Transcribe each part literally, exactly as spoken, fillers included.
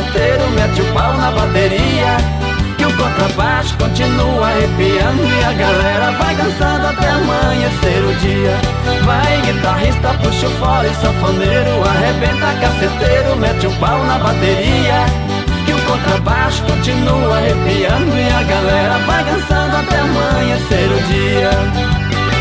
caceteiro mete o pau na bateria, que o contrabaixo continua arrepiando e a galera vai dançando até amanhecer o dia. Vai guitarrista, puxa o fole, sanfoneiro arrebenta caceteiro, mete o pau na bateria, que o contrabaixo continua arrepiando e a galera vai dançando até amanhecer o dia.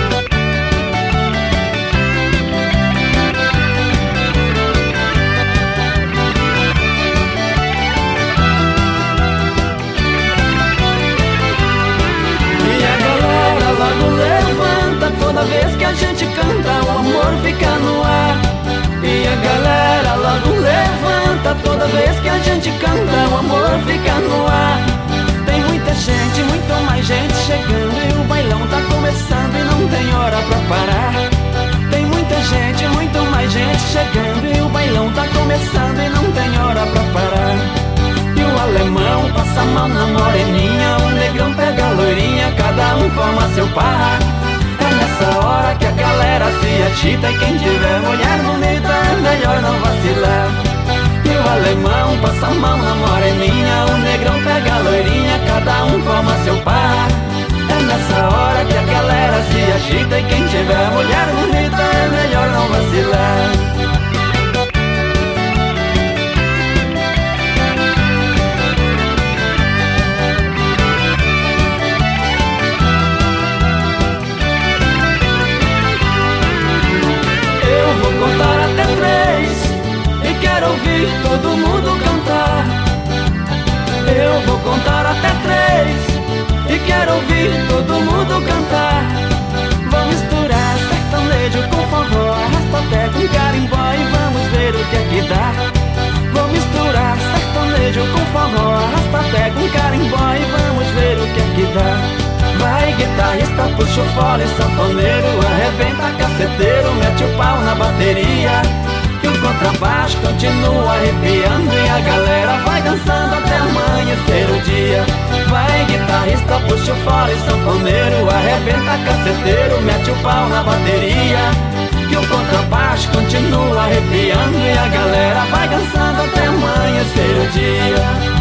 Toda vez que a gente canta, o amor fica no ar. E a galera logo levanta. Toda vez que a gente canta, o amor fica no ar. Tem muita gente, muito mais gente chegando, e o bailão tá começando e não tem hora pra parar. Tem muita gente, muito mais gente chegando, e o bailão tá começando e não tem hora pra parar. E o alemão passa a mão na moreninha, o negrão pega a loirinha, cada um forma seu par. É nessa hora que a galera se agita, e quem tiver mulher bonita é melhor não vacilar. E o alemão passa a mão na moreninha, o negrão pega a loirinha, cada um forma seu par. É nessa hora que a galera se agita, e quem tiver mulher bonita é melhor não vacilar. Contar até três e quero ouvir todo mundo cantar. Eu vou contar até três e quero ouvir todo mundo cantar. Vou misturar sertanejo com forró, arrasta-pé com carimbó e vamos ver o que é que dá. Vou misturar sertanejo com forró, arrasta-pé com carimbó e vamos ver o que é que dá. Vai guitarrista, puxa o fole, sanfoneiro arrebenta caceteiro, mete o pau na bateria, que o contrabaixo continua arrepiando e a galera vai dançando até amanhecer o dia. Vai guitarrista, puxa o fole, sanfoneiro arrebenta caceteiro, mete o pau na bateria, que o contrabaixo continua arrepiando e a galera vai dançando até amanhecer o dia.